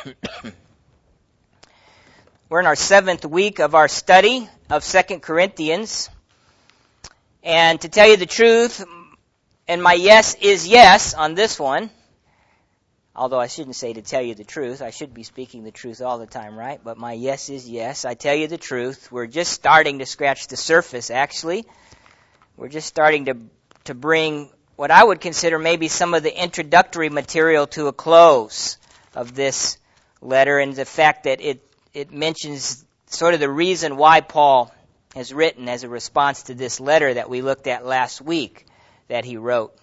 We're in our 7th week of our study of 2 Corinthians. And to tell you the truth, and my yes is yes on this one, although I shouldn't say to tell you the truth. I should be speaking the truth all the time, right? But my yes is yes. I tell you the truth. We're just starting to scratch the surface, actually. We're just starting to bring what I would consider maybe some of the introductory material to a close of this letter, and the fact that it mentions sort of the reason why Paul has written as a response to this letter that we looked at last week that he wrote.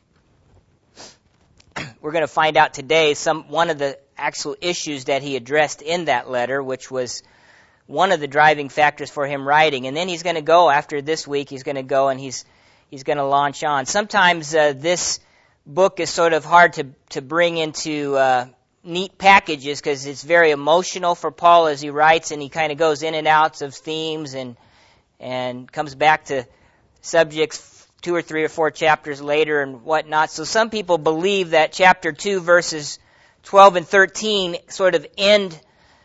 We're going to find out today one of the actual issues that he addressed in that letter, which was one of the driving factors for him writing. And then he's going to go, after this week, he's going to go and he's going to launch on. Sometimes this book is sort of hard to bring into neat packages because it's very emotional for Paul as he writes, and he kind of goes in and out of themes and comes back to subjects 2 or 3 or 4 chapters later and whatnot. So some people believe that chapter 2, verses 12 and 13 sort of end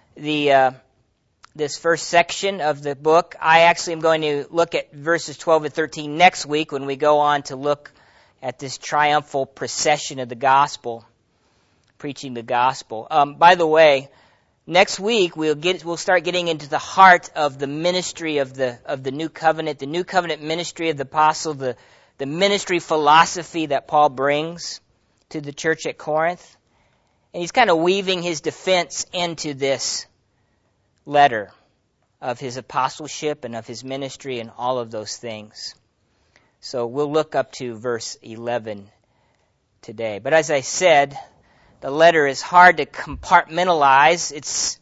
this first section of the book. I actually am going to look at verses 12 and 13 next week when we go on to look at this triumphal procession of the gospel, preaching the gospel. By the way, next week we'll start getting into the heart of the ministry of the new covenant ministry of the apostle, the ministry philosophy that Paul brings to the church at Corinth. And he's kind of weaving his defense into this letter of his apostleship and of his ministry and all of those things. So we'll look up to verse 11 today. But as I said, the letter is hard to compartmentalize.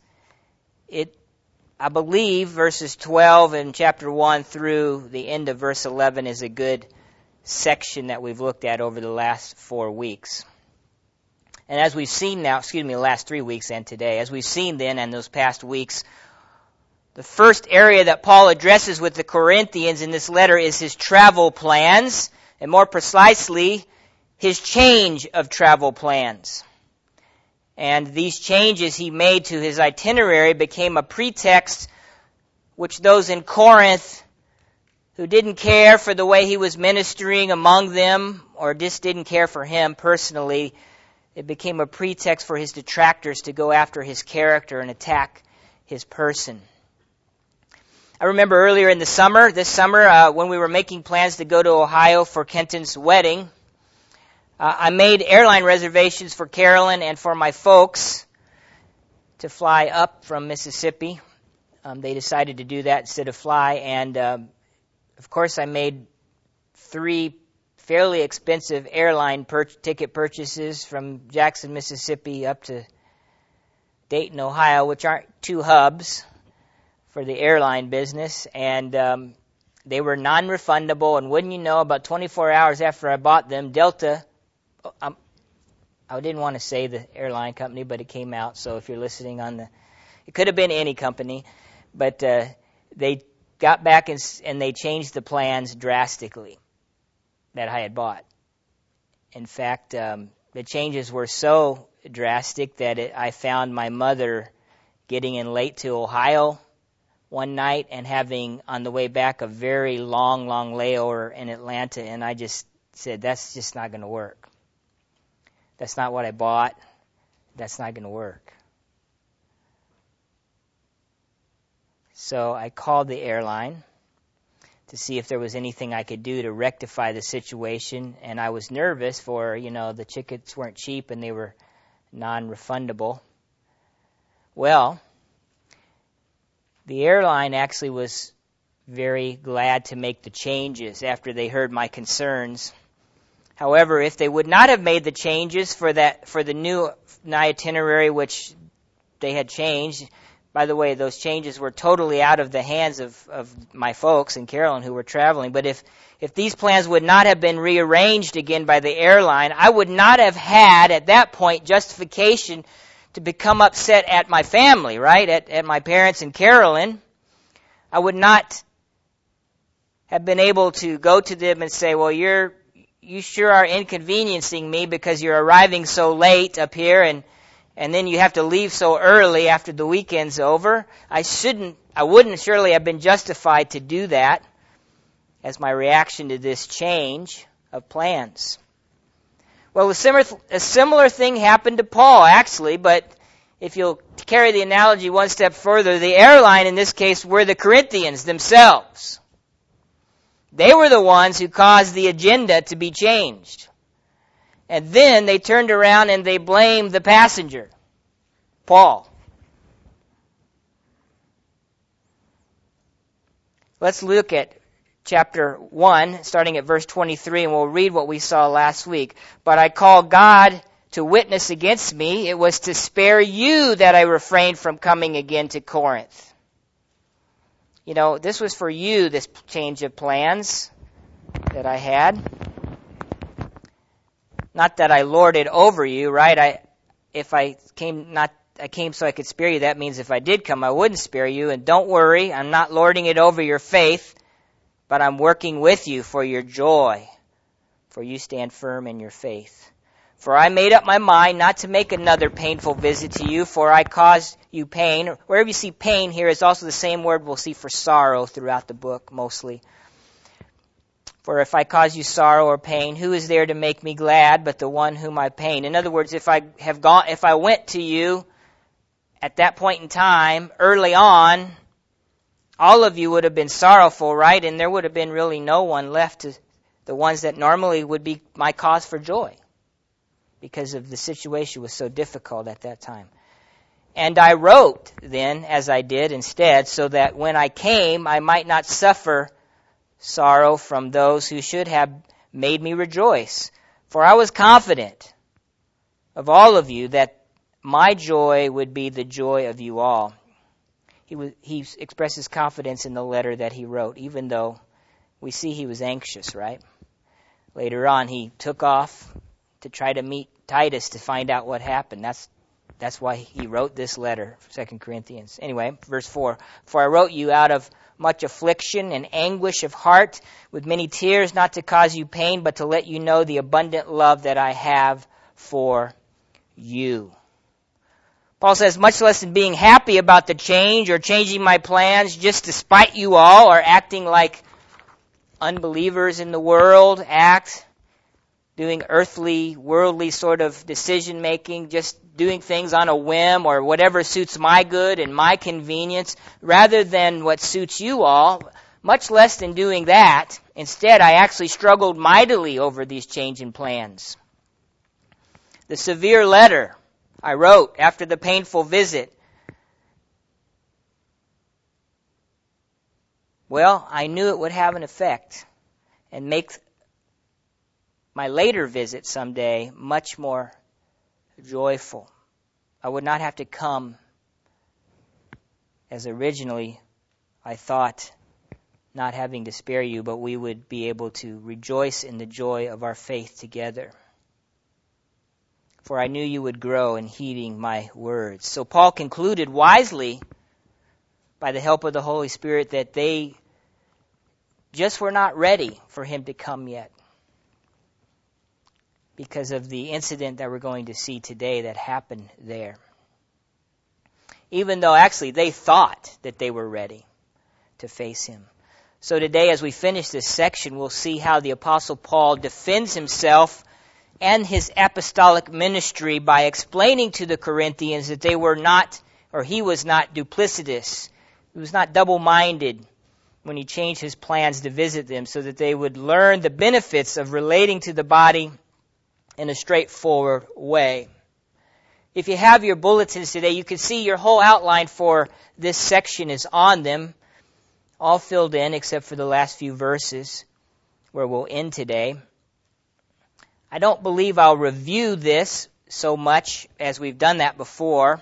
I believe verses 12 in chapter 1 through the end of verse 11 is a good section that we've looked at over the last 4 weeks. And as we've seen now, the last 3 weeks and today, as we've seen then and those past weeks, the first area that Paul addresses with the Corinthians in this letter is his travel plans, and more precisely, his change of travel plans. And these changes he made to his itinerary became a pretext which those in Corinth who didn't care for the way he was ministering among them, or just didn't care for him personally, it became a pretext for his detractors to go after his character and attack his person. I remember earlier in this summer, when we were making plans to go to Ohio for Kenton's wedding, I made airline reservations for Carolyn and for my folks to fly up from Mississippi. They decided to do that instead of fly. And, of course, I made 3 fairly expensive airline ticket purchases from Jackson, Mississippi up to Dayton, Ohio, which aren't 2 hubs for the airline business. And they were non-refundable. And wouldn't you know, about 24 hours after I bought them, Delta... I didn't want to say the airline company, but it came out. So if you're listening it could have been any company, but they got back and they changed the plans drastically that I had bought. In fact, the changes were so drastic that I found my mother getting in late to Ohio one night and having on the way back a very long layover in Atlanta, and I just said, that's just not going to work. That's not what I bought. That's not going to work. So I called the airline to see if there was anything I could do to rectify the situation. And I was nervous for, the tickets weren't cheap and they were non-refundable. Well, the airline actually was very glad to make the changes after they heard my concerns. However, if they would not have made the changes for the new itinerary which they had changed, by the way, those changes were totally out of the hands of my folks and Carolyn who were traveling. But if these plans would not have been rearranged again by the airline, I would not have had at that point justification to become upset at my family, right? At my parents and Carolyn. I would not have been able to go to them and say, well, you sure are inconveniencing me because you're arriving so late up here, and and then you have to leave so early after the weekend's over. I wouldn't surely have been justified to do that as my reaction to this change of plans. Well, a similar thing happened to Paul, actually, but if you'll carry the analogy one step further, the airline in this case were the Corinthians themselves. They were the ones who caused the agenda to be changed. And then they turned around and they blamed the passenger, Paul. Let's look at chapter 1, starting at verse 23, and we'll read what we saw last week. But I call God to witness against me. It was to spare you that I refrained from coming again to Corinth. You know, this was for you, this change of plans that I had. Not that I lorded over you, right? I came so I could spare you. That means if I did come, I wouldn't spare you. And don't worry, I'm not lording it over your faith, but I'm working with you for your joy, for you stand firm in your faith. For I made up my mind not to make another painful visit to you, for I caused you pain. Wherever you see pain here is also the same word we'll see for sorrow throughout the book, mostly. For if I cause you sorrow or pain, who is there to make me glad but the one whom I pain? In other words, if I went to you at that point in time, early on, all of you would have been sorrowful, right? And there would have been really no one left to the ones that normally would be my cause for joy, because of the situation was so difficult at that time. And I wrote then, as I did instead, so that when I came, I might not suffer sorrow from those who should have made me rejoice. For I was confident of all of you that my joy would be the joy of you all. He expresses confidence in the letter that he wrote, even though we see he was anxious, right? Later on, he took off to try to meet Titus to find out what happened. That's why he wrote this letter, 2 Corinthians. Anyway, verse 4. For I wrote you out of much affliction and anguish of heart, with many tears, not to cause you pain, but to let you know the abundant love that I have for you. Paul says, much less than being happy about the change or changing my plans just to spite you all or acting like unbelievers in the world act, doing earthly, worldly sort of decision-making, just doing things on a whim or whatever suits my good and my convenience, rather than what suits you all, much less than doing that. Instead, I actually struggled mightily over these changing plans. The severe letter I wrote after the painful visit, well, I knew it would have an effect and make my later visit someday much more joyful. I would not have to come as originally I thought, not having to spare you, but we would be able to rejoice in the joy of our faith together. For I knew you would grow in heeding my words. So Paul concluded wisely, by the help of the Holy Spirit, that they just were not ready for him to come yet, because of the incident that we're going to see today that happened there. Even though actually they thought that they were ready to face him. So today, as we finish this section, we'll see how the Apostle Paul defends himself and his apostolic ministry by explaining to the Corinthians that they were not, or he was not duplicitous. He was not double-minded when he changed his plans to visit them, so that they would learn the benefits of relating to the body in a straightforward way. If you have your bulletins today, you can see your whole outline for this section is on them, all filled in except for the last few verses where we'll end today. I don't believe I'll review this so much as we've done that before,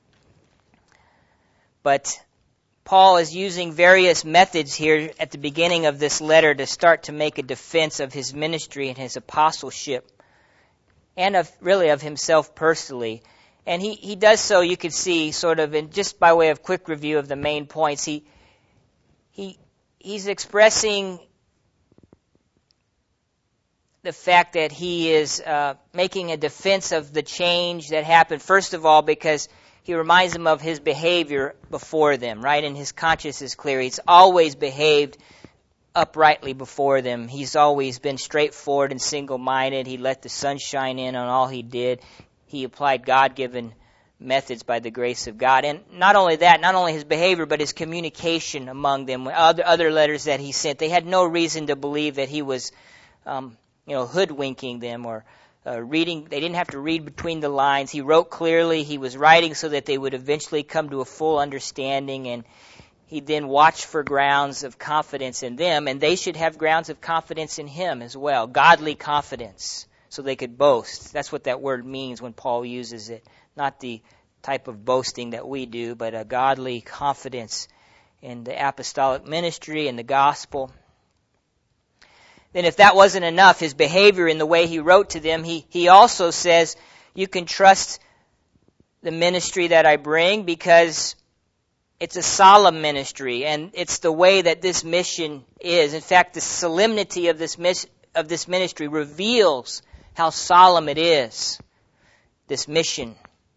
but Paul is using various methods here at the beginning of this letter to start to make a defense of his ministry and his apostleship, and of himself personally. And he does so, you can see, sort of, in just by way of quick review of the main points, he's expressing the fact that he is making a defense of the change that happened, first of all, because he reminds them of his behavior before them, right? And his conscience is clear. He's always behaved uprightly before them. He's always been straightforward and single-minded. He let the sun shine in on all he did. He applied God-given methods by the grace of God. And not only that, not only his behavior, but his communication among them. Other letters that he sent, they had no reason to believe that he was hoodwinking them or reading. They didn't have to read between the lines. He wrote clearly. He was writing so that they would eventually come to a full understanding, and he then watched for grounds of confidence in them, and they should have grounds of confidence in him as well, godly confidence, so they could boast. That's what that word means when Paul uses it. Not the type of boasting that we do, but a godly confidence in the apostolic ministry and the gospel. Then if that wasn't enough, his behavior in the way he wrote to them, he also says, you can trust the ministry that I bring because it's a solemn ministry, and it's the way that this mission is. In fact, the solemnity of this ministry reveals how solemn it is, this mission.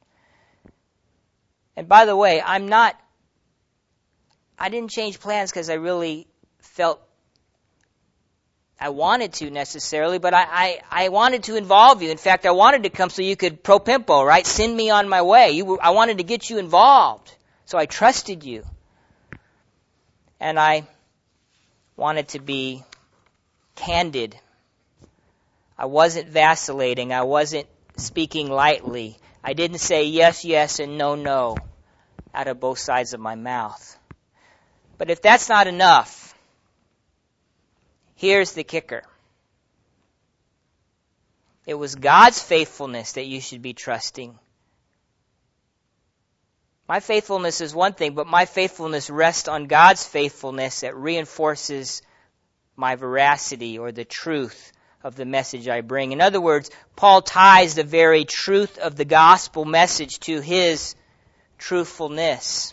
And by the way, I didn't change plans because I really felt I wanted to necessarily, but I wanted to involve you. In fact, I wanted to come so you could pro pimpo, right? Send me on my way. I wanted to get you involved. So I trusted you. And I wanted to be candid. I wasn't vacillating. I wasn't speaking lightly. I didn't say yes, yes, and no, no out of both sides of my mouth. But if that's not enough, here's the kicker. It was God's faithfulness that you should be trusting. My faithfulness is one thing, but my faithfulness rests on God's faithfulness that reinforces my veracity or the truth of the message I bring. In other words, Paul ties the very truth of the gospel message to his truthfulness.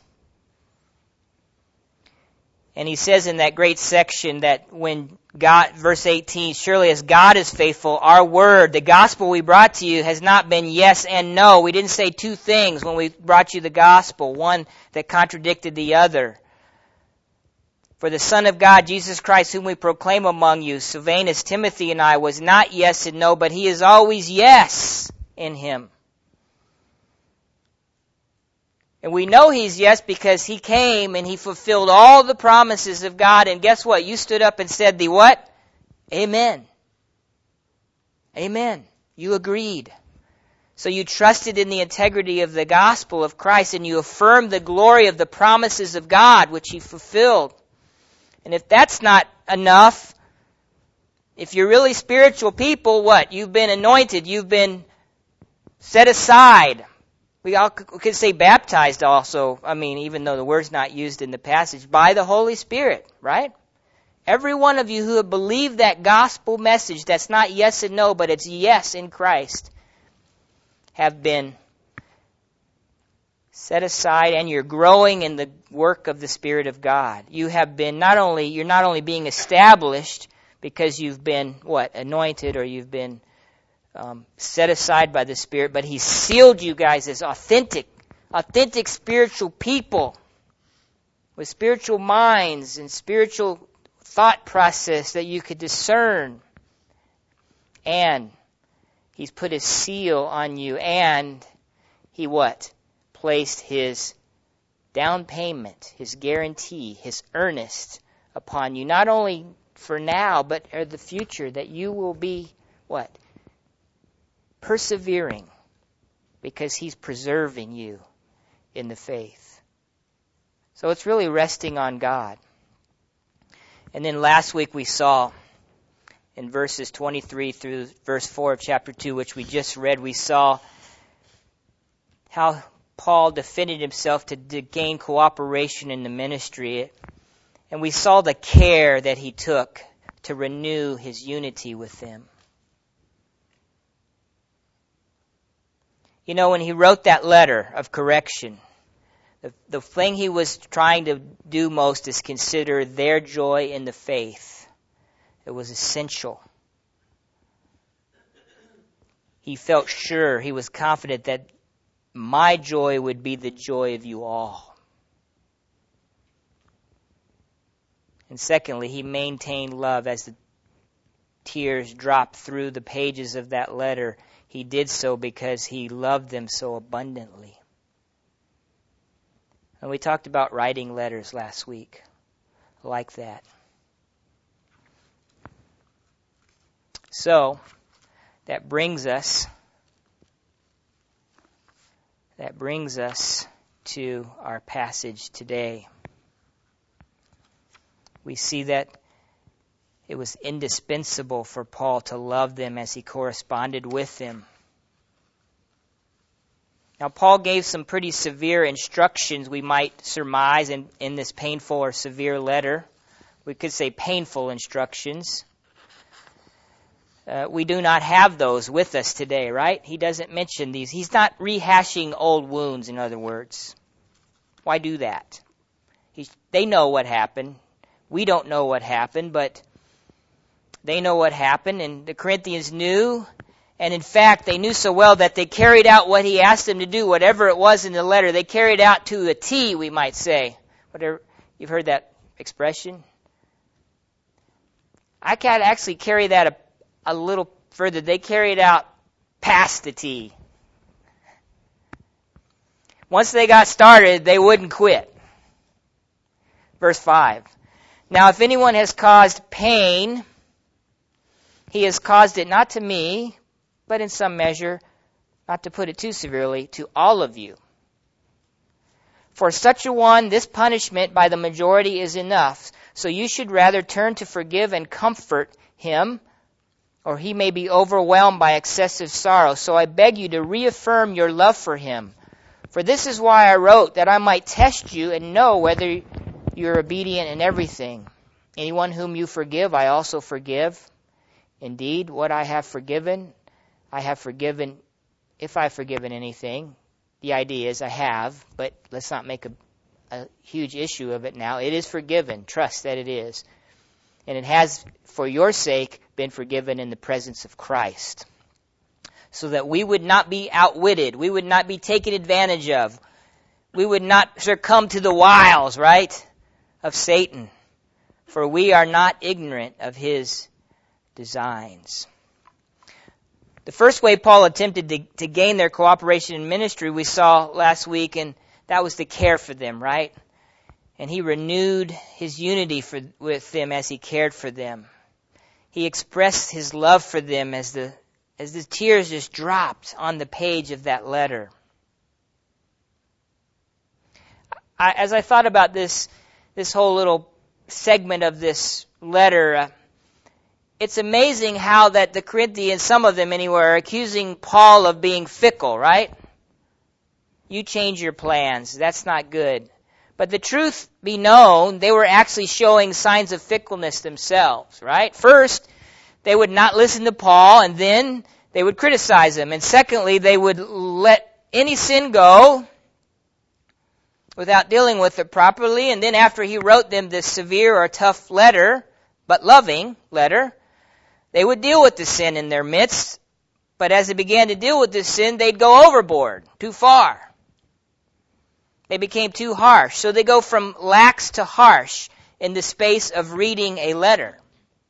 And he says in that great section that when God, verse 18, surely as God is faithful, our word, the gospel we brought to you has not been yes and no. We didn't say two things when we brought you the gospel, one that contradicted the other. For the Son of God, Jesus Christ, whom we proclaim among you, Silvanus, Timothy, and I, was not yes and no, but he is always yes in him. And we know he's yes because he came and he fulfilled all the promises of God. And guess what? You stood up and said the what? Amen. Amen. You agreed. So you trusted in the integrity of the gospel of Christ and you affirmed the glory of the promises of God, which he fulfilled. And if that's not enough, if you're really spiritual people, what? You've been anointed. You've been set aside. We could say baptized also, even though the word's not used in the passage, by the Holy Spirit, right? Every one of you who have believed that gospel message that's not yes and no, but it's yes in Christ, have been set aside and you're growing in the work of the Spirit of God. You have been you're not only being established because you've been, anointed or you've been set aside by the Spirit, but He sealed you guys as authentic spiritual people with spiritual minds and spiritual thought process that you could discern. And He's put His seal on you, and He placed His down payment, His guarantee, His earnest upon you, not only for now, but for the future, that you will be persevering, because He's preserving you in the faith. So it's really resting on God. And then last week we saw in verses 23 through verse 4 of chapter 2, which we just read, we saw how Paul defended himself to gain cooperation in the ministry. And we saw the care that he took to renew his unity with them. You know, when he wrote that letter of correction, the thing he was trying to do most is consider their joy in the faith. It was essential. he felt sure, he was confident that my joy would be the joy of you all. And secondly, he maintained love as the tears dropped through the pages of that letter. He did so because he loved them so abundantly. And we talked about writing letters last week like that. So, that brings us to our passage today. We see that it was indispensable for Paul to love them as he corresponded with them. Now, Paul gave some pretty severe instructions, we might surmise, in this painful or severe letter. We could say painful instructions. We do not have those with us today, right? He doesn't mention these. He's not rehashing old wounds, in other words. Why do that? They know what happened. We don't know what happened, but they know what happened, and the Corinthians knew. And in fact, they knew so well that they carried out what he asked them to do, whatever it was in the letter. They carried out to a T, we might say. Whatever, you've heard that expression? I can actually carry that a little further. They carried out past the T. Once they got started, they wouldn't quit. Verse 5. Now, if anyone has caused pain, he has caused it not to me, but in some measure, not to put it too severely, to all of you. For such a one, this punishment by the majority is enough. So you should rather turn to forgive and comfort him, or he may be overwhelmed by excessive sorrow. So I beg you to reaffirm your love for him. For this is why I wrote, that I might test you and know whether you're obedient in everything. Anyone whom you forgive, I also forgive. Indeed, what I have forgiven, if I've forgiven anything. The idea is I have, but let's not make a huge issue of it now. It is forgiven. Trust that it is. And it has, for your sake, been forgiven in the presence of Christ. So that we would not be outwitted. We would not be taken advantage of. We would not succumb to the wiles, right, of Satan. For we are not ignorant of his designs. The first way Paul attempted to gain their cooperation in ministry we saw last week, and that was to care for them, right? And he renewed his unity with them as he cared for them. He expressed his love for them as the tears just dropped on the page of that letter. As I thought about this whole little segment of this letter, it's amazing how that the Corinthians, some of them anyway, are accusing Paul of being fickle, right? You change your plans. That's not good. But the truth be known, they were actually showing signs of fickleness themselves, right? First, they would not listen to Paul, and then they would criticize him. And secondly, they would let any sin go without dealing with it properly. And then after he wrote them this severe or tough letter, but loving letter, they would deal with the sin in their midst. But as they began to deal with this sin, they'd go overboard, too far. They became too harsh. So they go from lax to harsh in the space of reading a letter.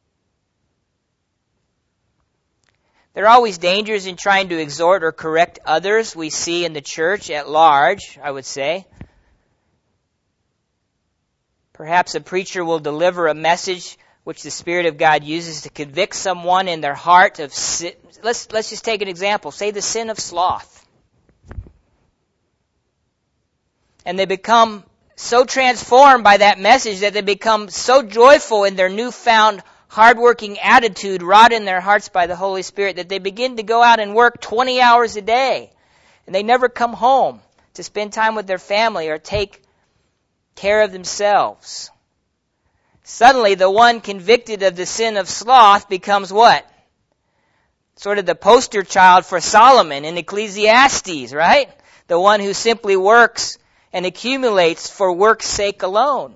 There are always dangers in trying to exhort or correct others. We see in the church at large, I would say. Perhaps a preacher will deliver a message which the Spirit of God uses to convict someone in their heart of sin. Let's just take an example. Say the sin of sloth. And they become so transformed by that message that they become so joyful in their newfound hardworking attitude wrought in their hearts by the Holy Spirit that they begin to go out and work 20 hours a day. And they never come home to spend time with their family or take care of themselves. Suddenly, the one convicted of the sin of sloth becomes what? Sort of the poster child for Solomon in Ecclesiastes, right? The one who simply works and accumulates for work's sake alone.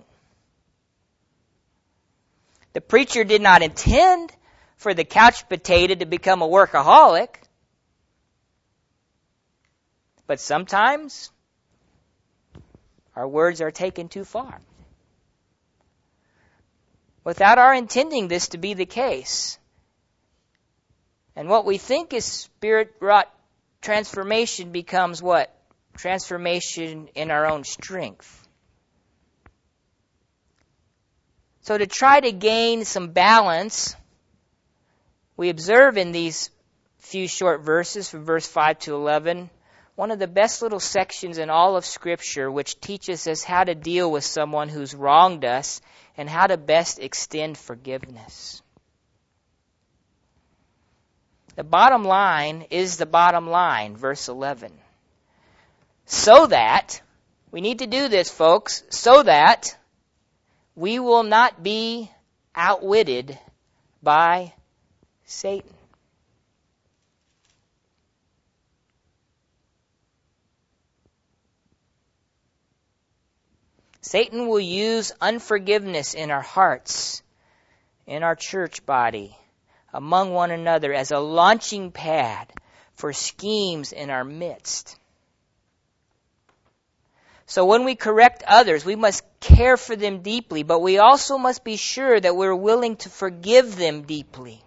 The preacher did not intend for the couch potato to become a workaholic. But sometimes our words are taken too far, without our intending this to be the case. And what we think is Spirit-wrought transformation becomes what? Transformation in our own strength. So to try to gain some balance, we observe in these few short verses from verse 5 to 11, one of the best little sections in all of Scripture which teaches us how to deal with someone who's wronged us and how to best extend forgiveness. The bottom line is the bottom line, verse 11. So that, we need to do this, folks, so that we will not be outwitted by Satan. Satan will use unforgiveness in our hearts, in our church body, among one another as a launching pad for schemes in our midst. So when we correct others, we must care for them deeply, but we also must be sure that we're willing to forgive them deeply.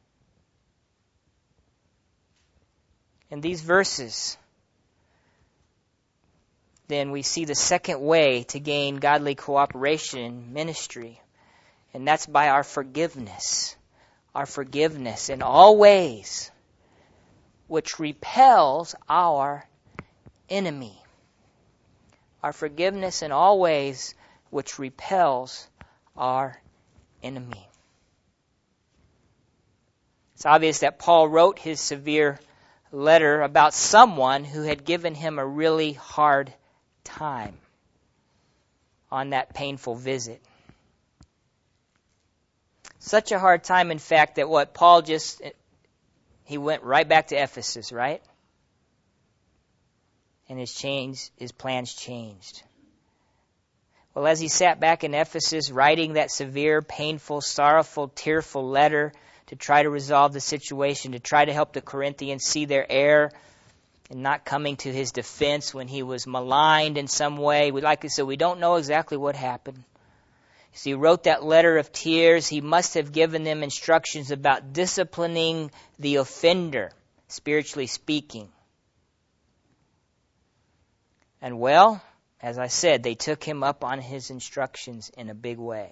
In these verses, then we see the second way to gain godly cooperation in ministry, and that's by our forgiveness. Our forgiveness in all ways, which repels our enemy. Our forgiveness in all ways, which repels our enemy. It's obvious that Paul wrote his severe letter about someone who had given him a really hard time on that painful visit. Such a hard time, in fact, that what Paul he went right back to Ephesus, right? And his plans changed. Well, as he sat back in Ephesus writing that severe, painful, sorrowful, tearful letter to try to resolve the situation, to try to help the Corinthians see their error and not coming to his defense when he was maligned in some way. Like I said, we don't know exactly what happened. As he wrote that letter of tears, he must have given them instructions about disciplining the offender, spiritually speaking. And well, as I said, they took him up on his instructions in a big way.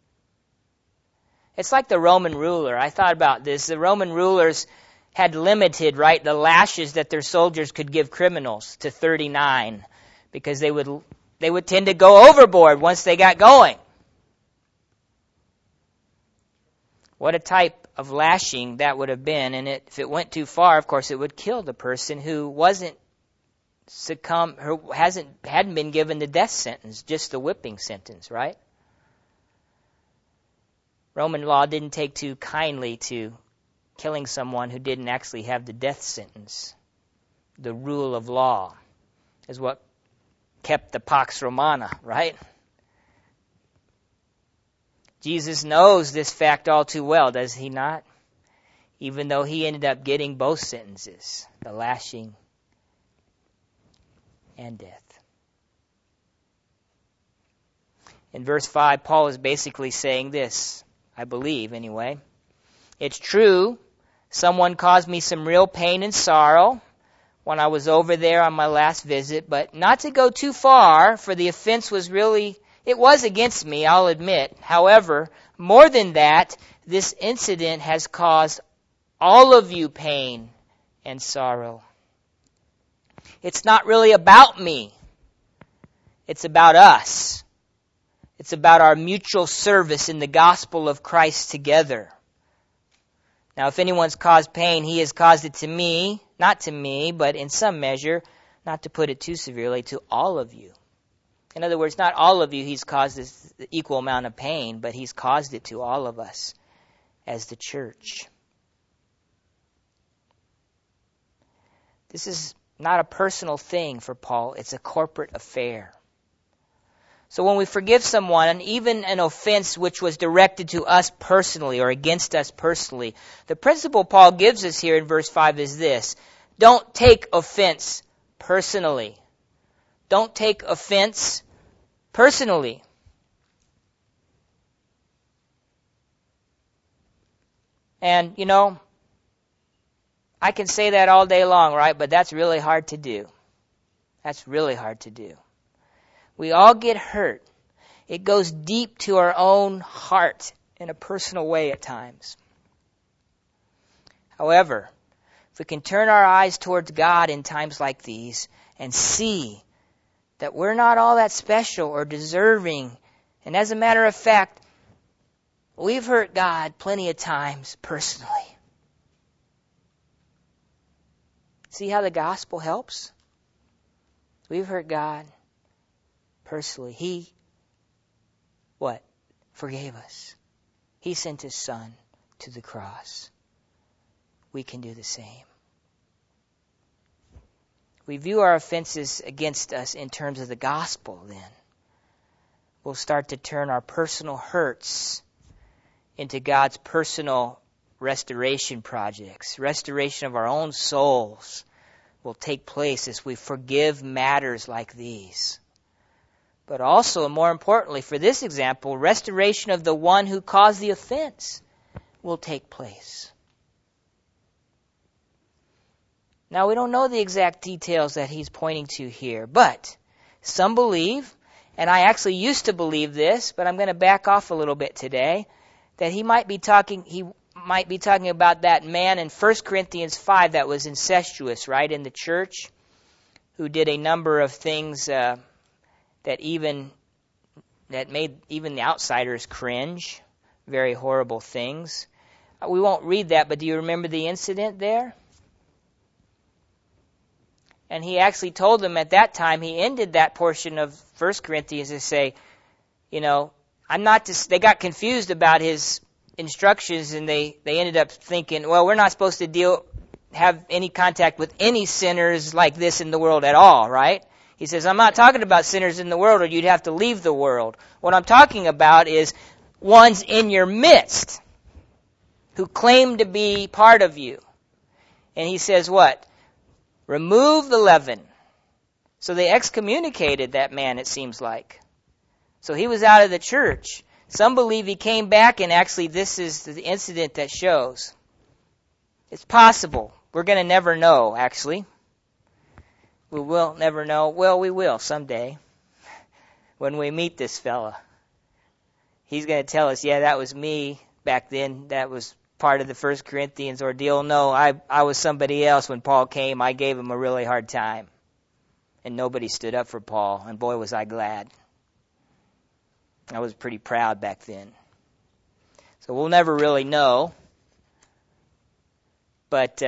It's like the Roman ruler. I thought about this. The Roman rulers had limited, right, the lashes that their soldiers could give criminals to 39 because they would tend to go overboard once they got going. What a type of lashing that would have been, and if it went too far, of course, it would kill the person who hadn't been given the death sentence, just the whipping sentence, right? Roman law didn't take too kindly to killing someone who didn't actually have the death sentence. The rule of law is what kept the Pax Romana, right? Jesus knows this fact all too well, does he not? Even though he ended up getting both sentences, the lashing and death. In verse 5, Paul is basically saying this, I believe anyway. It's true, someone caused me some real pain and sorrow when I was over there on my last visit, but not to go too far, for the offense was it was against me, I'll admit. However, more than that, this incident has caused all of you pain and sorrow. It's not really about me. It's about us. It's about our mutual service in the gospel of Christ together. Now, if anyone's caused pain, he has caused it to me, not to me, but in some measure, not to put it too severely, to all of you. In other words, not all of you he's caused this equal amount of pain, but he's caused it to all of us as the church. This is not a personal thing for Paul. It's a corporate affair. So when we forgive someone, even an offense which was directed to us personally or against us personally, the principle Paul gives us here in verse 5 is this: don't take offense personally. Don't take offense personally. And, I can say that all day long, right? But that's really hard to do. That's really hard to do. We all get hurt. It goes deep to our own heart in a personal way at times. However, if we can turn our eyes towards God in times like these and see that we're not all that special or deserving, and as a matter of fact, we've hurt God plenty of times personally. See how the gospel helps? We've hurt God personally. He, forgave us. He sent His Son to the cross. We can do the same. We view our offenses against us in terms of the gospel, then we'll start to turn our personal hurts into God's personal restoration projects. Restoration of our own souls will take place as we forgive matters like these. But also, and more importantly, for this example, restoration of the one who caused the offense will take place. Now, we don't know the exact details that he's pointing to here, but some believe, and I actually used to believe this, but I'm going to back off a little bit today, that he might be talking about that man in 1 Corinthians 5 that was incestuous, right, in the church, who did a number of things that made even the outsiders cringe, very horrible things. We won't read that, but do you remember the incident there? And he actually told them at that time, he ended that portion of 1 Corinthians to say, they got confused about his instructions, and they ended up thinking, well, we're not supposed to have any contact with any sinners like this in the world at all, right? He says, I'm not talking about sinners in the world, or you'd have to leave the world. What I'm talking about is ones in your midst who claim to be part of you. And he says what? Remove the leaven. So they excommunicated that man, it seems like. So he was out of the church. Some believe he came back, and actually this is the incident that shows. It's possible. We're going to never know, actually. We will never know. Well, we will someday when we meet this fella. He's going to tell us, yeah, that was me back then. That was part of the 1 Corinthians ordeal. No, I was somebody else when Paul came. I gave him a really hard time. And nobody stood up for Paul, and boy, was I glad. I was pretty proud back then. So we'll never really know. But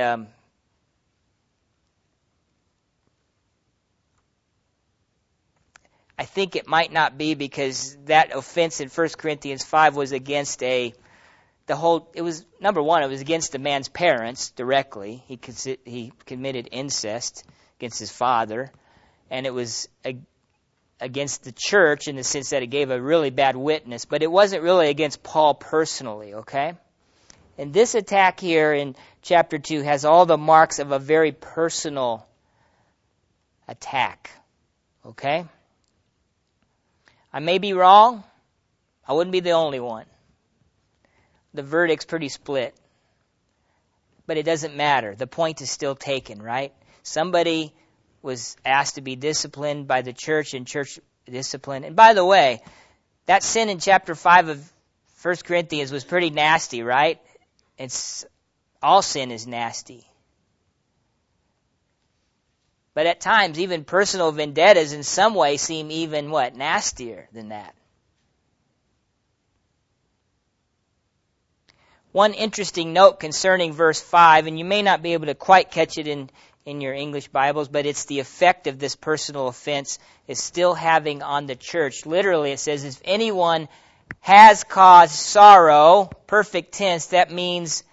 I think it might not be, because that offense in 1 Corinthians 5 was against it was, number one, it was against the man's parents directly. He committed incest against his father. And it was against the church in the sense that it gave a really bad witness. But it wasn't really against Paul personally, okay? And this attack here in chapter 2 has all the marks of a very personal attack, okay? I may be wrong. I wouldn't be the only one. The verdict's pretty split. But it doesn't matter. The point is still taken, right? Somebody was asked to be disciplined by the church, and church discipline. And by the way, that sin in chapter 5 of 1 Corinthians was pretty nasty, right? All sin is nasty. But at times, even personal vendettas in some way seem even, nastier than that. One interesting note concerning verse 5, and you may not be able to quite catch it in your English Bibles, but it's the effect of this personal offense is still having on the church. Literally, it says, if anyone has caused sorrow, perfect tense, that means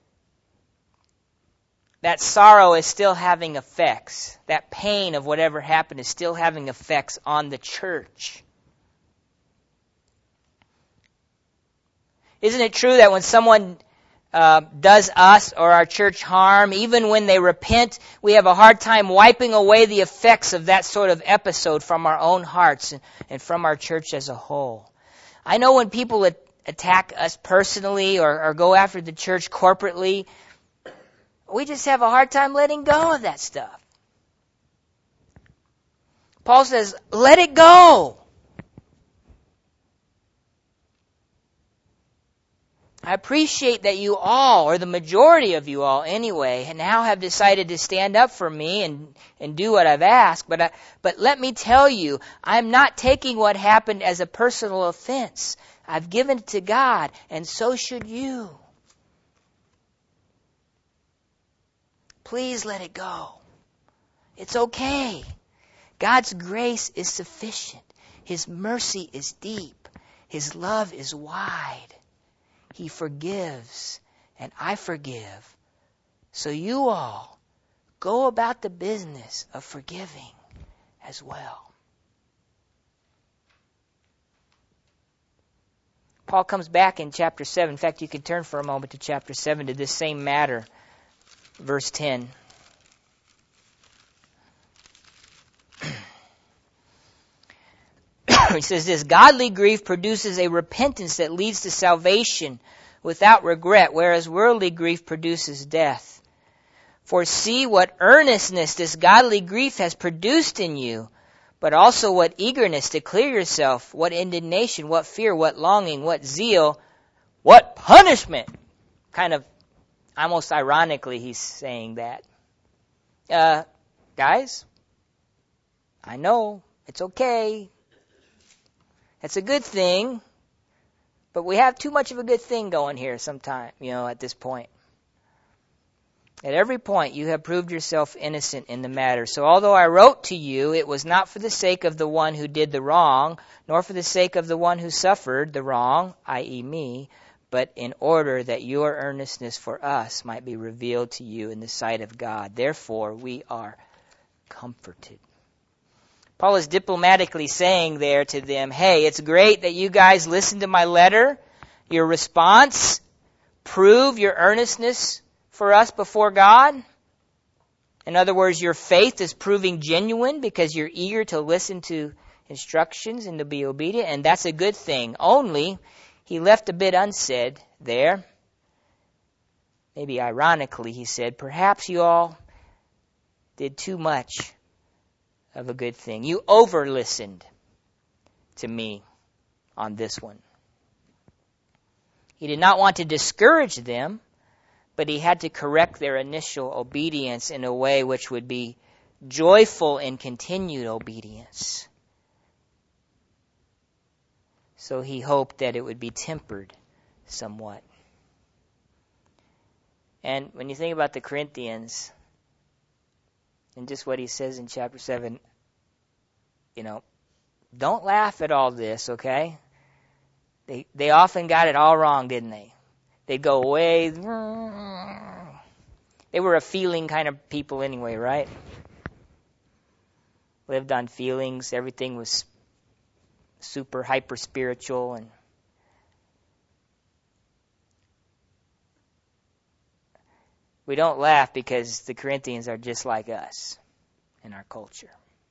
that sorrow is still having effects. That pain of whatever happened is still having effects on the church. Isn't it true that when someone does us or our church harm, even when they repent, we have a hard time wiping away the effects of that sort of episode from our own hearts and from our church as a whole. I know when people attack us personally or go after the church corporately, we just have a hard time letting go of that stuff. Paul says, let it go. I appreciate that you all, or the majority of you all anyway, now have decided to stand up for me and do what I've asked. But let me tell you, I'm not taking what happened as a personal offense. I've given it to God, and so should you. Please let it go. It's okay. God's grace is sufficient. His mercy is deep. His love is wide. He forgives, and I forgive. So you all go about the business of forgiving as well. Paul comes back in chapter 7. In fact, you can turn for a moment to chapter 7 to this same matter, verse 10. He says this, godly grief produces a repentance that leads to salvation without regret, whereas worldly grief produces death. For see what earnestness this godly grief has produced in you, but also what eagerness to clear yourself, what indignation, what fear, what longing, what zeal, what punishment. Kind of almost ironically he's saying that. Guys, I know, it's okay. It's a good thing, but we have too much of a good thing going here sometime, at this point. At every point, you have proved yourself innocent in the matter. So although I wrote to you, it was not for the sake of the one who did the wrong, nor for the sake of the one who suffered the wrong, i.e. me, but in order that your earnestness for us might be revealed to you in the sight of God. Therefore, we are comforted. Paul is diplomatically saying there to them, hey, it's great that you guys listened to my letter. Your response prove your earnestness for us before God. In other words, your faith is proving genuine because you're eager to listen to instructions and to be obedient, and that's a good thing. Only, he left a bit unsaid there. Maybe ironically, he said, perhaps you all did too much of a good thing. You over-listened to me on this one. He did not want to discourage them, but he had to correct their initial obedience in a way which would be joyful in continued obedience. So he hoped that it would be tempered somewhat. And when you think about the Corinthians, and just what he says in chapter 7, don't laugh at all this, okay? They often got it all wrong, didn't they? They'd go away. They were a feeling kind of people anyway, right? Lived on feelings. Everything was super hyper spiritual, and we don't laugh because the Corinthians are just like us in our culture.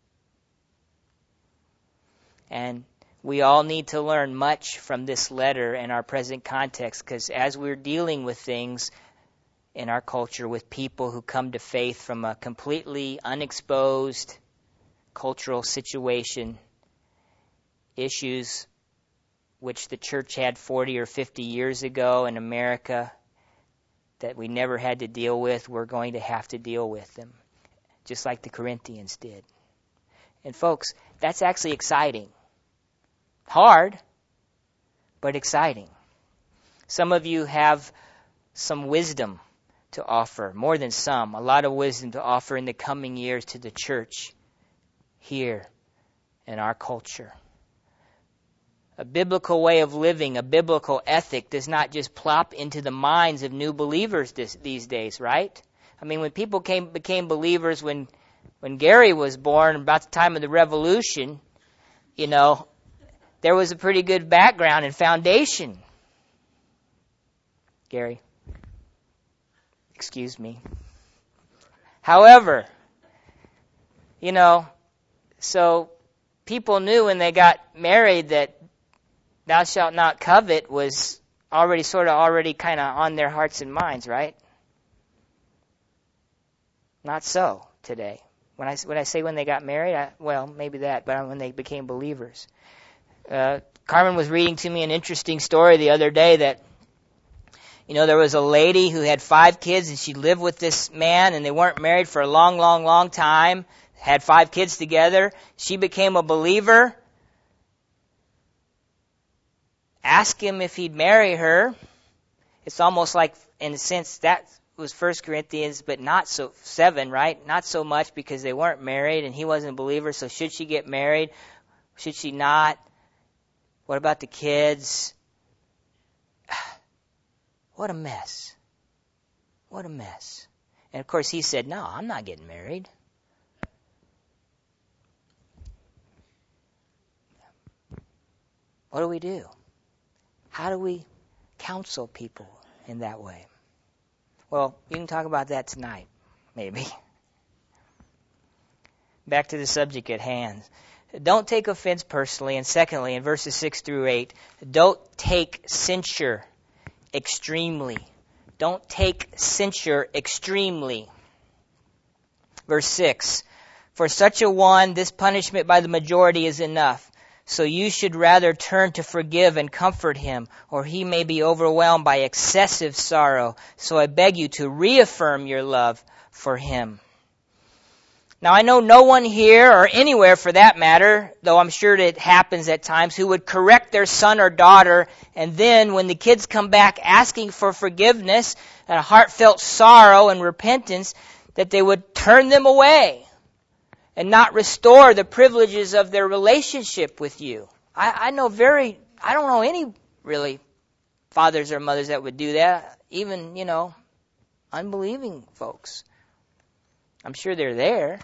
And we all need to learn much from this letter in our present context, because as we're dealing with things in our culture with people who come to faith from a completely unexposed cultural situation, issues which the church had 40 or 50 years ago in America that we never had to deal with, we're going to have to deal with them, just like the Corinthians did. And folks, that's actually exciting. Hard, but exciting. Some of you have some wisdom to offer, more than some, a lot of wisdom to offer in the coming years to the church here in our culture. A biblical way of living, a biblical ethic does not just plop into the minds of new believers these days, right? I mean, when people became believers when Gary was born, about the time of the Revolution, there was a pretty good background and foundation. Gary? Excuse me. However, so people knew when they got married that thou shalt not covet was already kind of on their hearts and minds, right? Not so today. When I say when they got married, maybe that, but when they became believers. Carmen was reading to me an interesting story the other day that, there was a lady who had 5 kids and she lived with this man and they weren't married for a long, long, long time, had 5 kids together. She became a believer. Asked him if he'd marry her. It's almost like, in a sense, that was 1 Corinthians, but not so 7, right? Not so much because they weren't married and he wasn't a believer. So should she get married? Should she not? What about the kids? What a mess. What a mess. And of course he said, no, I'm not getting married. What do we do? How do we counsel people in that way? Well, we can talk about that tonight, maybe. Back to the subject at hand. Don't take offense personally. And secondly, in verses 6 through 8, don't take censure extremely. Don't take censure extremely. Verse 6, for such a one, this punishment by the majority is enough. So you should rather turn to forgive and comfort him, or he may be overwhelmed by excessive sorrow. So I beg you to reaffirm your love for him. Now I know no one here, or anywhere for that matter, though I'm sure it happens at times, who would correct their son or daughter, and then when the kids come back asking for forgiveness and a heartfelt sorrow and repentance, that they would turn them away and not restore the privileges of their relationship with you. I don't know any really fathers or mothers that would do that, even, unbelieving folks. I'm sure they're there.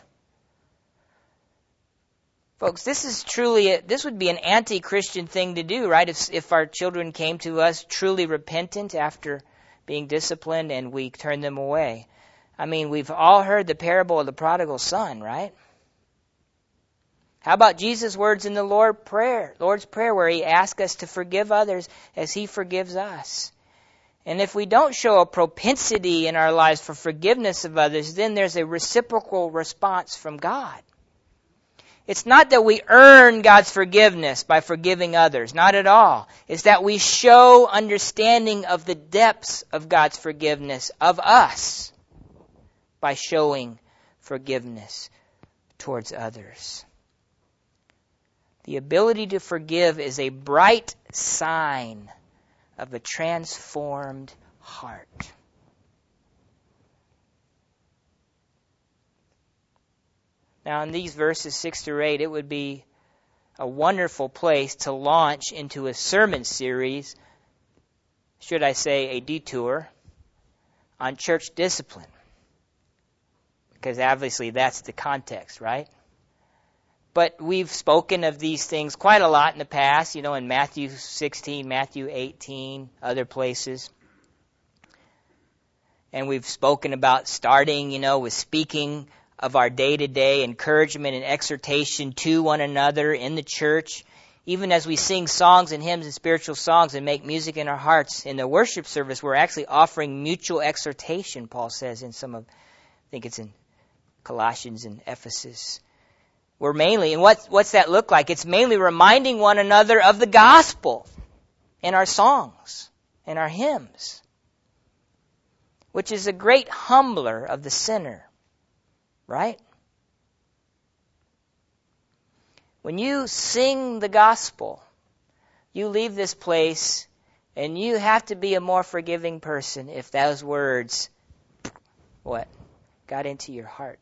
Folks, this would be an anti-Christian thing to do, right? If our children came to us truly repentant after being disciplined and we turned them away. I mean, we've all heard the parable of the prodigal son, right? How about Jesus' words in the Lord's Prayer, where he asks us to forgive others as he forgives us? And if we don't show a propensity in our lives for forgiveness of others, then there's a reciprocal response from God. It's not that we earn God's forgiveness by forgiving others. Not at all. It's that we show understanding of the depths of God's forgiveness of us by showing forgiveness towards others. The ability to forgive is a bright sign of a transformed heart. Now, in these verses 6 through 8, it would be a wonderful place to launch into a sermon series, should I say a detour, on church discipline. Because obviously that's the context, right? But we've spoken of these things quite a lot in the past, in Matthew 16, Matthew 18, other places. And we've spoken about starting, with speaking of our day-to-day encouragement and exhortation to one another in the church. Even as we sing songs and hymns and spiritual songs and make music in our hearts in the worship service, we're actually offering mutual exhortation, Paul says in I think it's in Colossians and Ephesus. We're mainly, and what's that look like? It's mainly reminding one another of the gospel in our songs and our hymns, which is a great humbler of the sinner, right? When you sing the gospel, you leave this place and you have to be a more forgiving person if those words, got into your heart.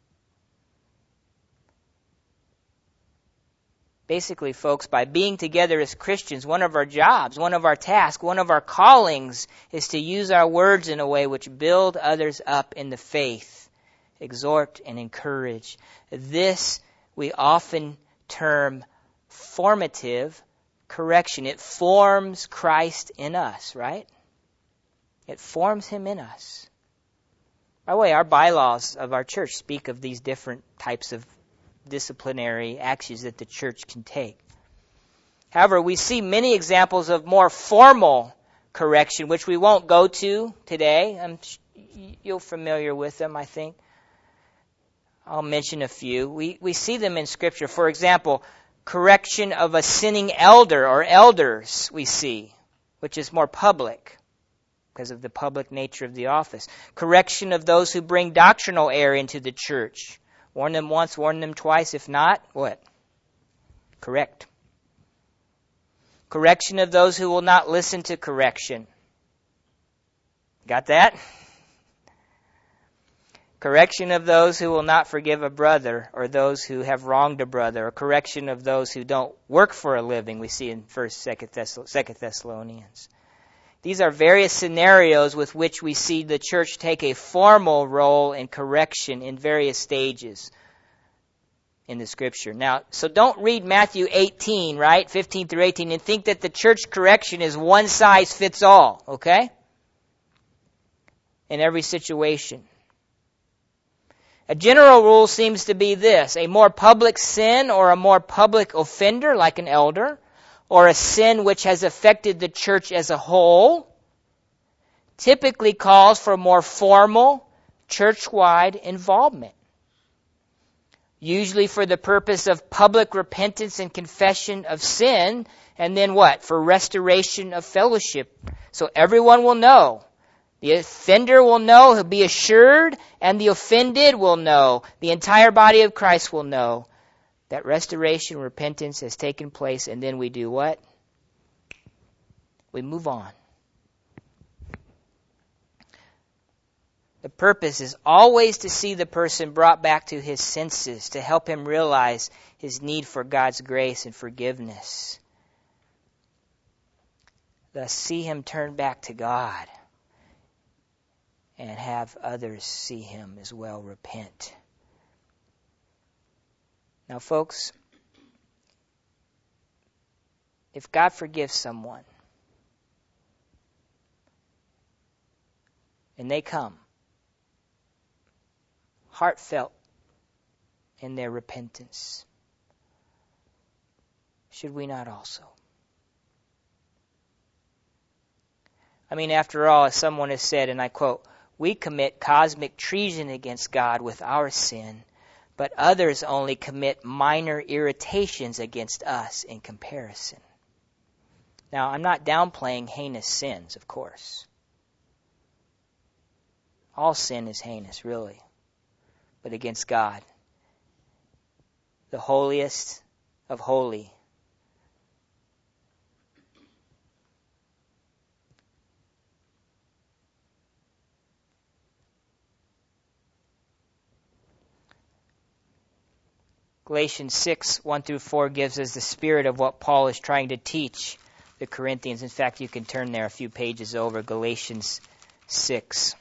Basically, folks, by being together as Christians, one of our jobs, one of our tasks, one of our callings is to use our words in a way which build others up in the faith, exhort and encourage. This we often term formative correction. It forms Christ in us, right? It forms him in us. By the way, our bylaws of our church speak of these different types of disciplinary actions that the church can take. However, we see many examples of more formal correction, which we won't go to today. You're familiar with them, I think. I'll mention a few. We see them in Scripture. For example, correction of a sinning elder or elders we see, which is more public because of the public nature of the office. Correction of those who bring doctrinal error into the church. Warn them once, warn them twice. If not, what? Correct. Correction of those who will not listen to correction. Got that? Correction of those who will not forgive a brother, or those who have wronged a brother, or correction of those who don't work for a living, we see in 1st, 2nd Thessalonians. These are various scenarios with which we see the church take a formal role in correction in various stages in the Scripture. Now, so don't read Matthew 18, right, 15 through 18, and think that the church correction is one size fits all, okay? In every situation. A general rule seems to be this: a more public sin or a more public offender, like an elder, or a sin which has affected the church as a whole, typically calls for more formal, church-wide involvement. Usually for the purpose of public repentance and confession of sin, and then what? For restoration of fellowship. So everyone will know. The offender will know, he'll be assured, and the offended will know. The entire body of Christ will know that restoration, repentance has taken place, and then we do what? We move on. The purpose is always to see the person brought back to his senses, to help him realize his need for God's grace and forgiveness. Thus, see him turn back to God and have others see him as well repent. Now, folks, if God forgives someone and they come heartfelt in their repentance, should we not also? I mean, after all, as someone has said, and I quote, "We commit cosmic treason against God with our sin, but others only commit minor irritations against us in comparison." Now, I'm not downplaying heinous sins, of course. All sin is heinous, really, but against God, the holiest of holy. Galatians 6, 1 through 4 gives us the spirit of what Paul is trying to teach the Corinthians. In fact, you can turn there a few pages over. Galatians 6,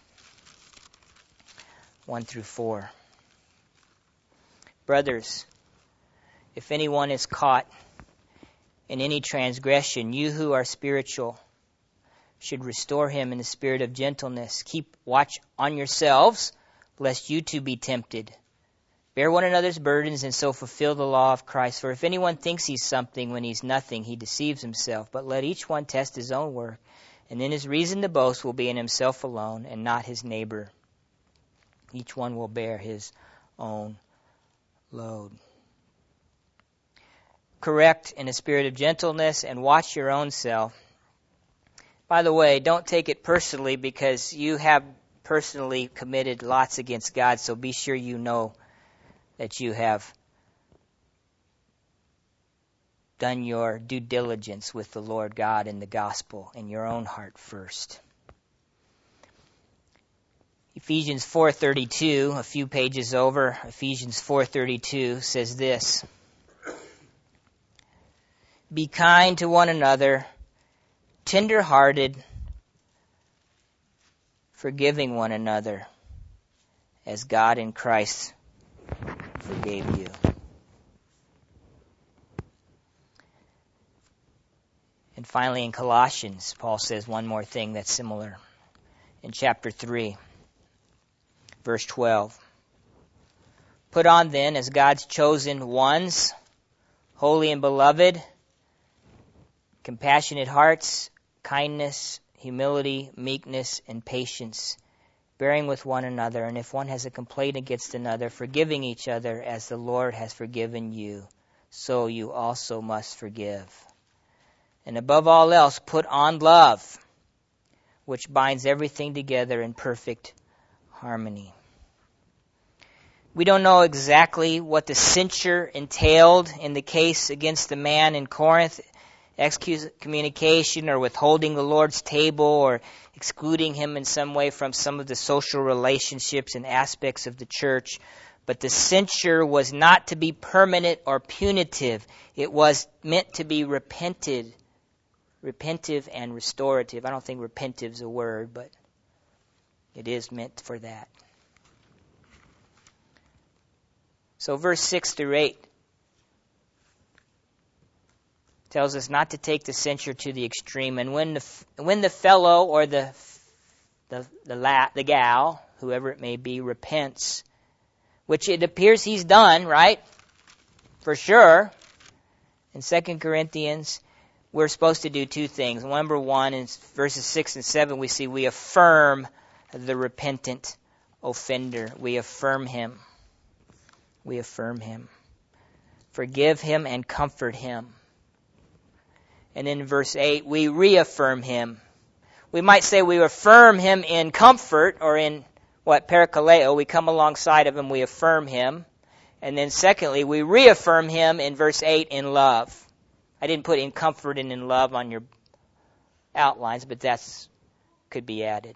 1 through 4. Brothers, if anyone is caught in any transgression, you who are spiritual should restore him in the spirit of gentleness. Keep watch on yourselves, lest you too be tempted. Bear one another's burdens and so fulfill the law of Christ. For if anyone thinks he's something when he's nothing, he deceives himself. But let each one test his own work, and then his reason to boast will be in himself alone and not his neighbor. Each one will bear his own load. Correct in a spirit of gentleness and watch your own self. By the way, don't take it personally, because you have personally committed lots against God, so be sure you know that you have done your due diligence with the Lord God and the gospel in your own heart first. Ephesians 4:32, a few pages over, Ephesians 4:32 says this: "Be kind to one another, tender-hearted, forgiving one another, as God in Christ forgave you." And finally, in Colossians, Paul says one more thing that's similar. In chapter 3, Verse 12. Put on then, as God's chosen ones, holy and beloved, compassionate hearts, kindness, humility, meekness, and patience, bearing with one another, and if one has a complaint against another, forgiving each other as the Lord has forgiven you, so you also must forgive. And above all else, put on love, which binds everything together in perfect harmony. We don't know exactly what the censure entailed in the case against the man in Corinth, excommunication or withholding the Lord's table or excluding him in some way from some of the social relationships and aspects of the church. But the censure was not to be permanent or punitive. It was meant to be repentive and restorative. I don't think repentive is a word, but it is meant for that. So verse 6 through 8 tells us not to take the censure to the extreme. And when the fellow or the gal, whoever it may be, repents, which it appears he's done, right? For sure. In 2 Corinthians, we're supposed to do two things. Number one, in verses 6 and 7, we see we affirm the repentant offender. We affirm him. We affirm him. Forgive him and comfort him. And in verse 8, we reaffirm him. We might say we affirm him in comfort, or in parakaleo. We come alongside of him, we affirm him. And then secondly, we reaffirm him in verse 8 in love. I didn't put in comfort and in love on your outlines, but that could be added.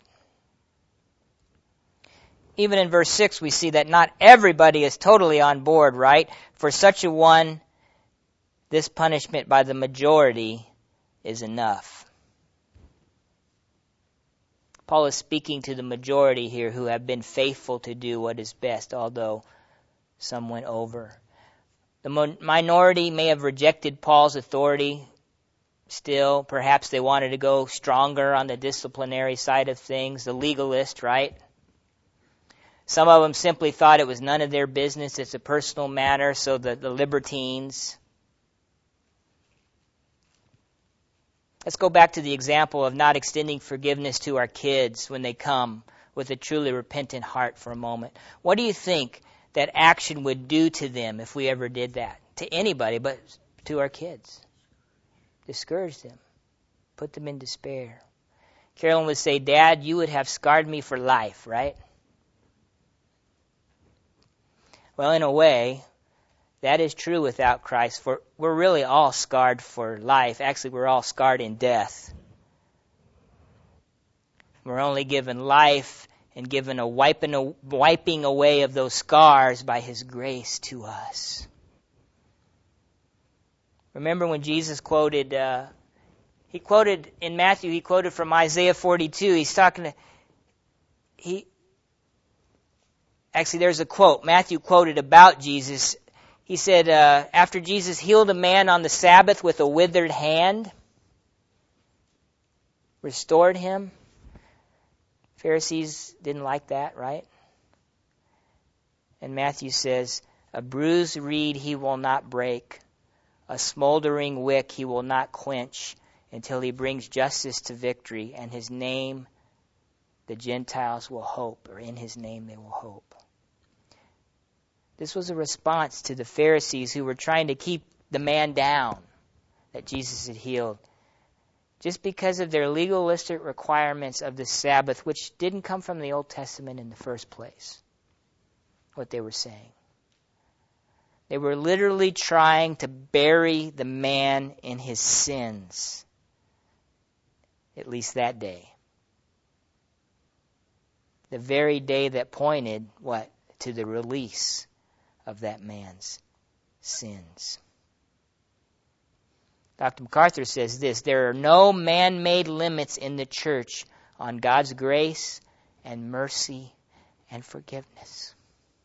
Even in verse 6, we see that not everybody is totally on board, right? For such a one, this punishment by the majority is enough. Paul is speaking to the majority here who have been faithful to do what is best, although some went over. The minority may have rejected Paul's authority still. Perhaps they wanted to go stronger on the disciplinary side of things, the legalist, right? Some of them simply thought it was none of their business. It's a personal matter, so the libertines. Let's go back to the example of not extending forgiveness to our kids when they come with a truly repentant heart for a moment. What do you think that action would do to them if we ever did that? To anybody, but to our kids. Discourage them. Put them in despair. Carolyn would say, Dad, you would have scarred me for life, right? Well, in a way, that is true without Christ, for we're really all scarred for life. Actually, we're all scarred in death. We're only given life and given a wiping away of those scars by His grace to us. Remember when Jesus quoted, in Matthew, he quoted from Isaiah 42. He's talking to, actually there's a quote. Matthew quoted about Jesus. He said, after Jesus healed a man on the Sabbath with a withered hand, restored him. Pharisees didn't like that, right? And Matthew says, a bruised reed he will not break, a smoldering wick he will not quench until he brings justice to victory, and his name the Gentiles will hope, or in his name they will hope. This was a response to the Pharisees who were trying to keep the man down that Jesus had healed, just because of their legalistic requirements of the Sabbath, which didn't come from the Old Testament in the first place, what they were saying. They were literally trying to bury the man in his sins, at least that day. The very day that pointed, to the release of that man's sins. Dr. MacArthur says this, there are no man-made limits in the church on God's grace and mercy and forgiveness.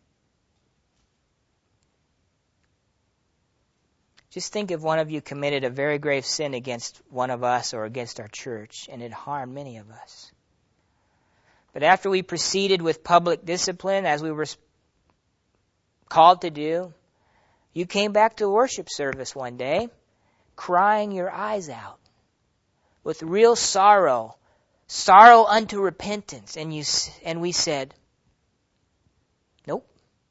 Just think if one of you committed a very grave sin against one of us or against our church, and it harmed many of us. But after we proceeded with public discipline, as we were called to do, you came back to worship service one day, crying your eyes out with real sorrow unto repentance. And we said, nope.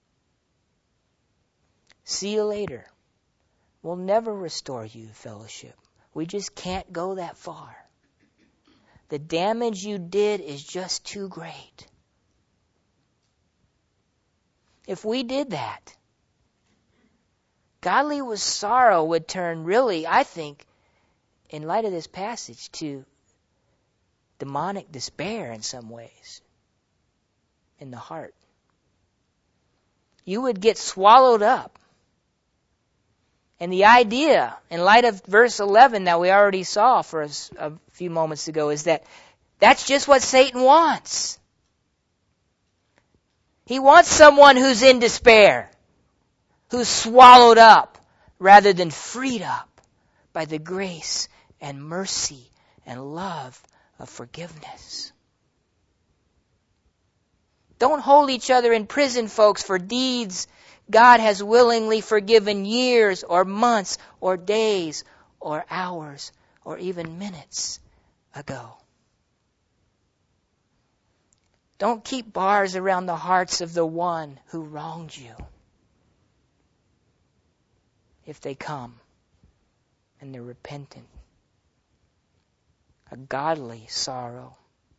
See you later. We'll never restore you to fellowship. We just can't go that far. The damage you did is just too great. If we did that, godly with sorrow would turn really, I think, in light of this passage, to demonic despair in some ways in the heart. You would get swallowed up. And the idea, in light of verse 11 that we already saw for a few moments ago, is that that's just what Satan wants. He wants someone who's in despair, who's swallowed up, rather than freed up by the grace and mercy and love of forgiveness. Don't hold each other in prison, folks, for deeds God has willingly forgiven years or months or days or hours or even minutes ago. Don't keep bars around the hearts of the one who wronged you if they come and they're repentant. A godly sorrow.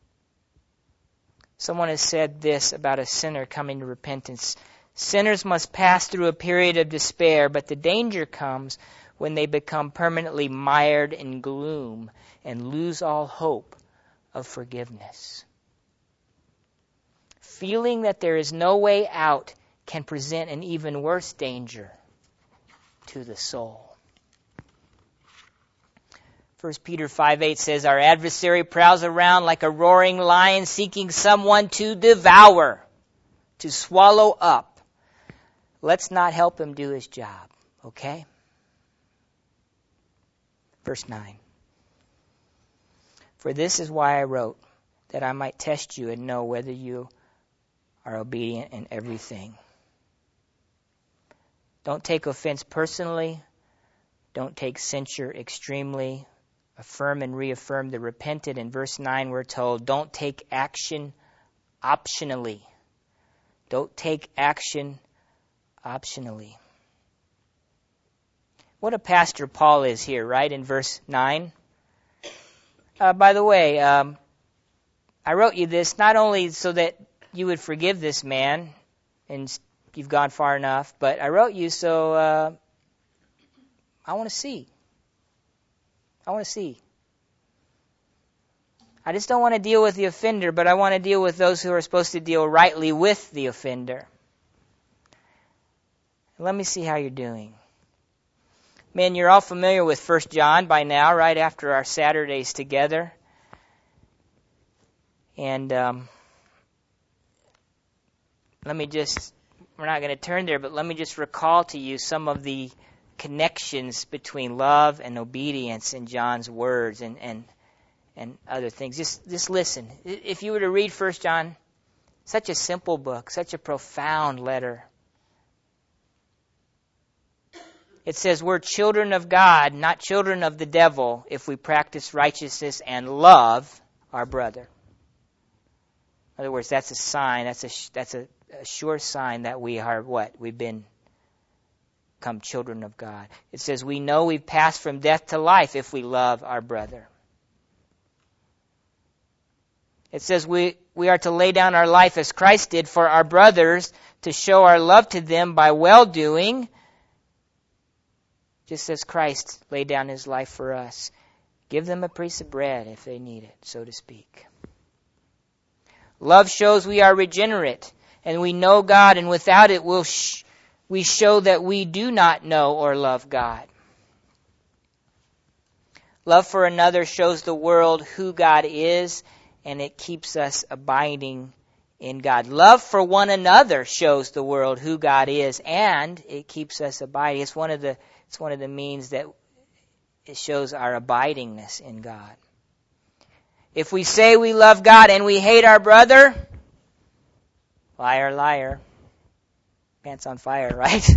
Someone has said this about a sinner coming to repentance. Sinners must pass through a period of despair, but the danger comes when they become permanently mired in gloom and lose all hope of forgiveness. Feeling that there is no way out can present an even worse danger to the soul. 1 Peter 5:8 says, our adversary prowls around like a roaring lion seeking someone to devour, to swallow up. Let's not help him do his job, okay? Verse 9. For this is why I wrote, that I might test you and know whether you are obedient in everything. Don't take offense personally. Don't take censure extremely. Affirm and reaffirm the repentant. In verse 9 we're told, don't take action optionally. Don't take action optionally. What a pastor Paul is here, right, in verse 9. By the way, I wrote you this not only so that you would forgive this man, and you've gone far enough, but I wrote you so I want to see. I just don't want to deal with the offender, but I want to deal with those who are supposed to deal rightly with the offender. Let me see how you're doing. Man, you're all familiar with 1 John by now, right after our Saturdays together. And we're not going to turn there, but let me just recall to you some of the connections between love and obedience in John's words and other things. Just listen. If you were to read 1 John, such a simple book, such a profound letter. It says we're children of God, not children of the devil, if we practice righteousness and love our brother. In other words, that's a sign, that's a sure sign that we are what? We've become children of God. It says we know we've passed from death to life if we love our brother. It says we are to lay down our life as Christ did for our brothers, to show our love to them by well-doing, just as Christ laid down his life for us. Give them a piece of bread if they need it, so to speak. Love shows we are regenerate and we know God, and without it we show that we do not know or love God. Love for another shows the world who God is, and it keeps us abiding in God. Love for one another shows the world who God is, and it keeps us abiding. It's one of the means that it shows our abidingness in God. If we say we love God and we hate our brother, liar, liar. Pants on fire, right?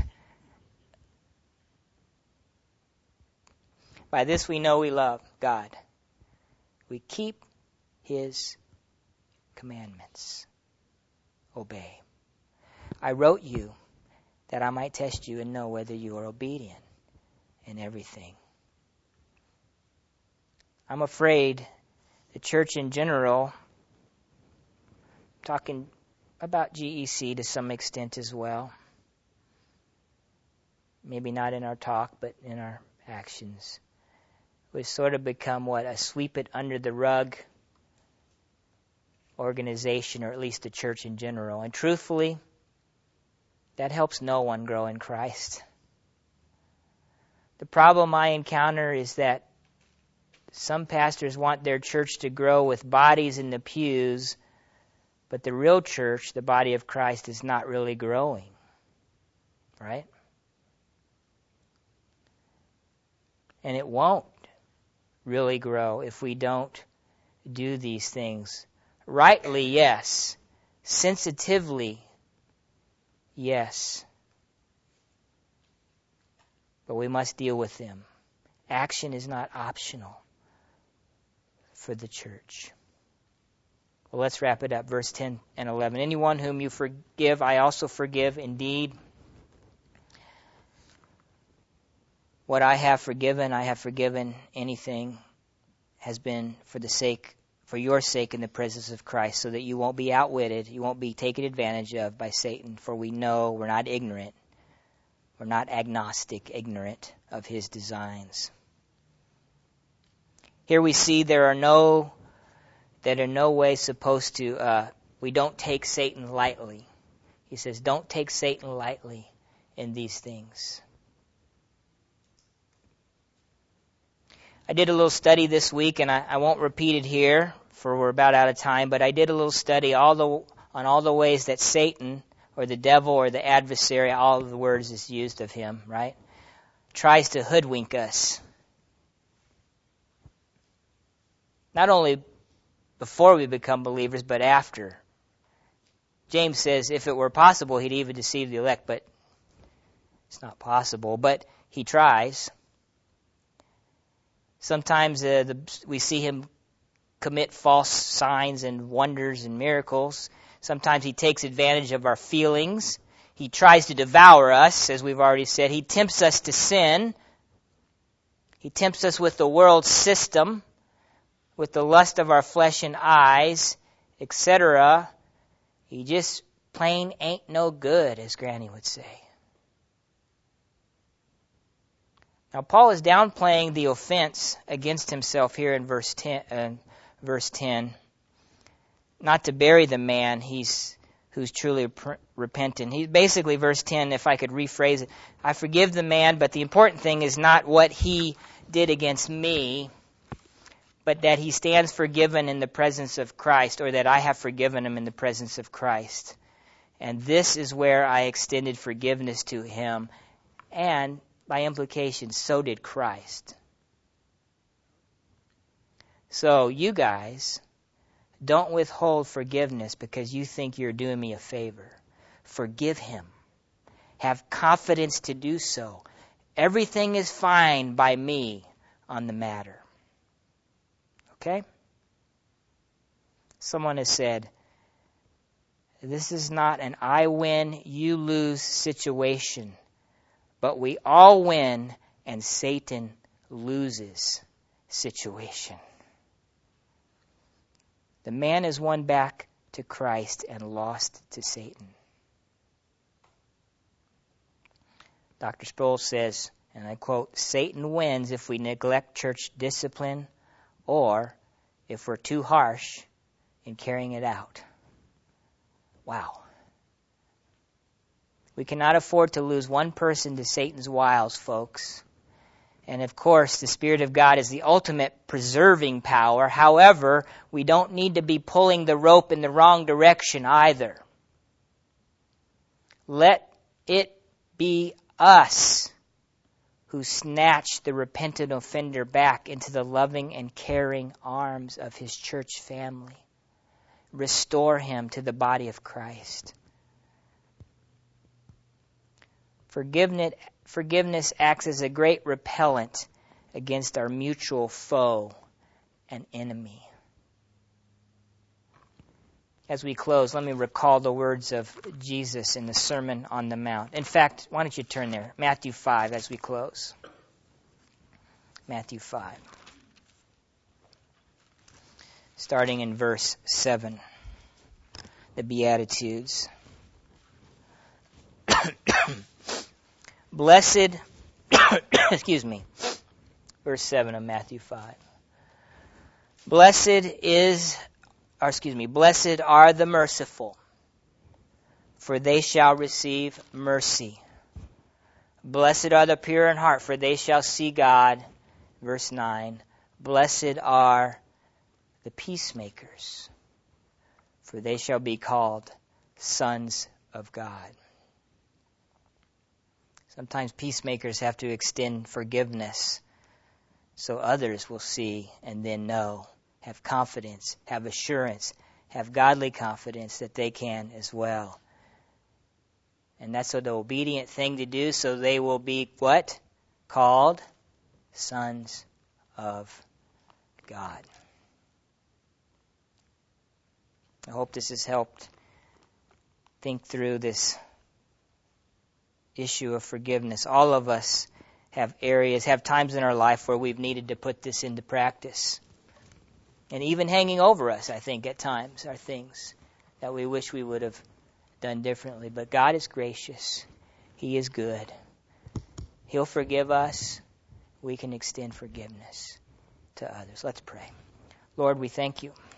By this we know we love God. We keep His commandments. Obey. I wrote you that I might test you and know whether you are obedient in everything. I'm afraid the church in general, talking about GEC to some extent as well, maybe not in our talk, but in our actions, we've sort of become a sweep it under the rug organization, or at least the church in general. And truthfully, that helps no one grow in Christ. The problem I encounter is that some pastors want their church to grow with bodies in the pews, but the real church, the body of Christ, is not really growing. Right? And it won't really grow if we don't do these things. Rightly, yes. Sensitively, yes. But we must deal with them. Action is not optional for the church. Well, let's wrap it up. Verse 10 and 11. Anyone whom you forgive, I also forgive. Indeed, what I have forgiven anything has been for your sake in the presence of Christ, so that you won't be outwitted, you won't be taken advantage of by Satan, for we know we're not ignorant. We're not agnostic, ignorant of his designs. Here we see that are no way supposed to, we don't take Satan lightly. He says, don't take Satan lightly in these things. I did a little study this week, and I won't repeat it here, for we're about out of time, but I did a little study on all the ways that Satan, or the devil, or the adversary, all of the words is used of him, right, tries to hoodwink us. Not only before we become believers, but after. James says if it were possible, he'd even deceive the elect, but it's not possible. But he tries. Sometimes we see him commit false signs and wonders and miracles. Sometimes he takes advantage of our feelings. He tries to devour us, as we've already said. He tempts us to sin. He tempts us with the world system, with the lust of our flesh and eyes, etc. He just plain ain't no good, as Granny would say. Now, Paul is downplaying the offense against himself here in verse 10. Not to bury the man who's truly repentant. He basically, verse 10, if I could rephrase it, I forgive the man, but the important thing is not what he did against me, but that he stands forgiven in the presence of Christ, or that I have forgiven him in the presence of Christ. And this is where I extended forgiveness to him, and by implication, so did Christ. So you guys, don't withhold forgiveness because you think you're doing me a favor. Forgive him. Have confidence to do so. Everything is fine by me on the matter. Okay? Someone has said, this is not an I win, you lose situation, but we all win and Satan loses situation. The man is won back to Christ and lost to Satan. Dr. Sproul says, and I quote, Satan wins if we neglect church discipline or if we're too harsh in carrying it out. Wow. We cannot afford to lose one person to Satan's wiles, folks. And of course, the Spirit of God is the ultimate preserving power. However, we don't need to be pulling the rope in the wrong direction either. Let it be us who snatched the repentant offender back into the loving and caring arms of his church family. Restore him to the body of Christ. Forgiveness acts as a great repellent against our mutual foe and enemy. As we close, let me recall the words of Jesus in the Sermon on the Mount. In fact, why don't you turn there? Matthew 5 as we close. Matthew 5. Starting in verse 7. The Beatitudes. Blessed, verse 7 of Matthew 5. Blessed are the merciful, for they shall receive mercy. Blessed are the pure in heart, for they shall see God. Verse 9. Blessed are the peacemakers, for they shall be called sons of God. Sometimes peacemakers have to extend forgiveness so others will see and then know, have confidence, have assurance, have godly confidence that they can as well. And that's the obedient thing to do, so they will be what? Called sons of God. I hope this has helped think through this issue of forgiveness. All of us have times in our life where we've needed to put this into practice. And even hanging over us, I think, at times, are things that we wish we would have done differently. But God is gracious. He is good. He'll forgive us. We can extend forgiveness to others. Let's pray. Lord, we thank you